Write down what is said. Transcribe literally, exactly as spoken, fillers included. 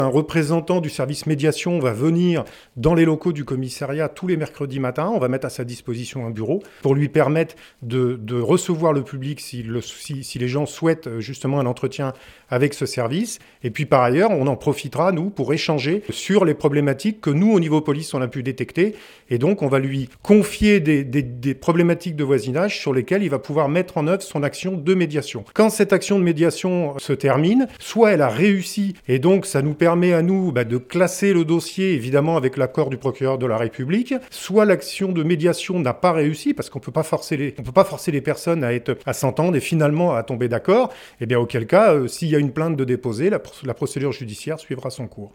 Un représentant du service médiation va venir dans les locaux du commissariat tous les mercredis matins. On va mettre à sa disposition un bureau pour lui permettre de, de recevoir le public si, le, si, si les gens souhaitent justement un entretien avec ce service. Et puis par ailleurs, on en profitera, nous, pour échanger sur les problématiques que nous, au niveau police, on a pu détecter. Et donc, on va lui confier des, des, des problématiques de voisinage sur lesquelles il va pouvoir mettre en œuvre son action de médiation. Quand cette action de médiation se termine, soit elle a réussi, et donc ça nous permet à nous bah, de classer le dossier, évidemment avec l'accord du procureur de la République, soit l'action de médiation n'a pas réussi, parce qu'on peut pas forcer les, on peut pas forcer les personnes à être, à s'entendre et finalement à tomber d'accord, et bien auquel cas, euh, s'il y a une plainte de déposer, la, la procédure judiciaire suivra son cours.